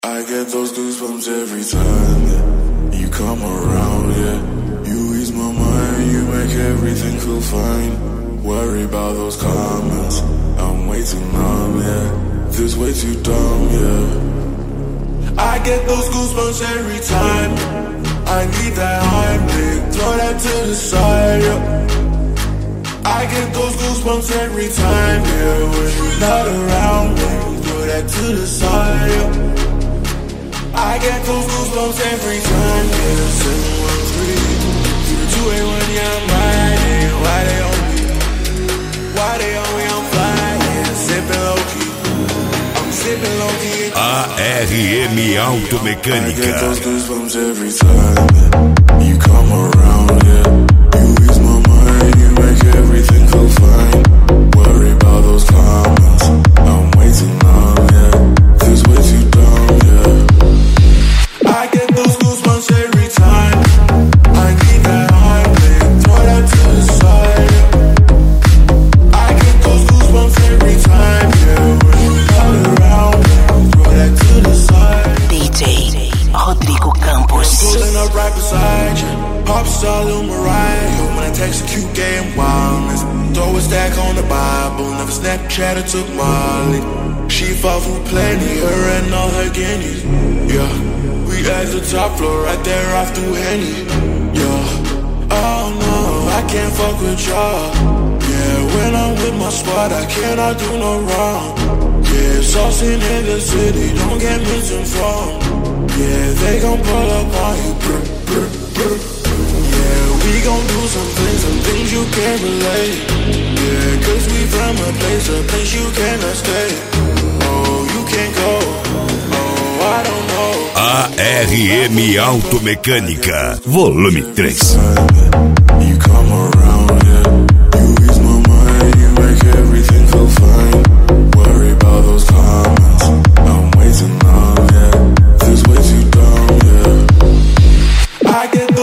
I get those goosebumps every time that you come around, yeah. You ease my mind, you make everything feel fine. Worry about those comments, I'm way too numb, yeah. This way too dumb, yeah. I get those goosebumps every time. I need that Heimlich, throw that to the side, yeah. I get those goosebumps every time, yeah. When you're not around me, throw that to the side, yeah. I get those goosebumps every time, yeah. 713 through the 281, yeah, I'm riding. Why they on me? Why they on me? I'm flying, sipping low-key. I'm sipping low-key. ARM Automecânica. I get those goosebumps every time that you come around, yeah. You ease my mind, you make everything feel fine. Worry about those comments, I'm way too numb, yeah. This way too dumb, yeah. I get those goosebumps every time. I need that Heimlich, throw that to the side, yeah. I get those goosebumps every time, yeah. When you're not around me, throw that to the side. DJ Rodrigo Campos. Pulling up right beside you. Pop star Lil Mariah. When I text a cute gay and wildness. Throw a stack on the Bible. Never Snapchat or took Molly. She fought for plenty, her and all her guineas. Yeah, we at the top floor, right there off through Henny. Yeah, oh no, I can't fuck with y'all. Yeah, when I'm with my squad, I cannot do no wrong. Yeah, saucing in the city, don't get misinformed. Yeah, they gon' pull up on you. Brr, brr, brr. Yeah, we gon' do some things you can't relate. Yeah, cause we from a place you cannot stay. Oh, you can't go. Oh, I don't know. ARM Automecânica, volume 3. You come around, yeah. You ease my mind, you make everything feel fine. Worry about those comments, I'm way too numb, yeah. This way too dumb, yeah. I get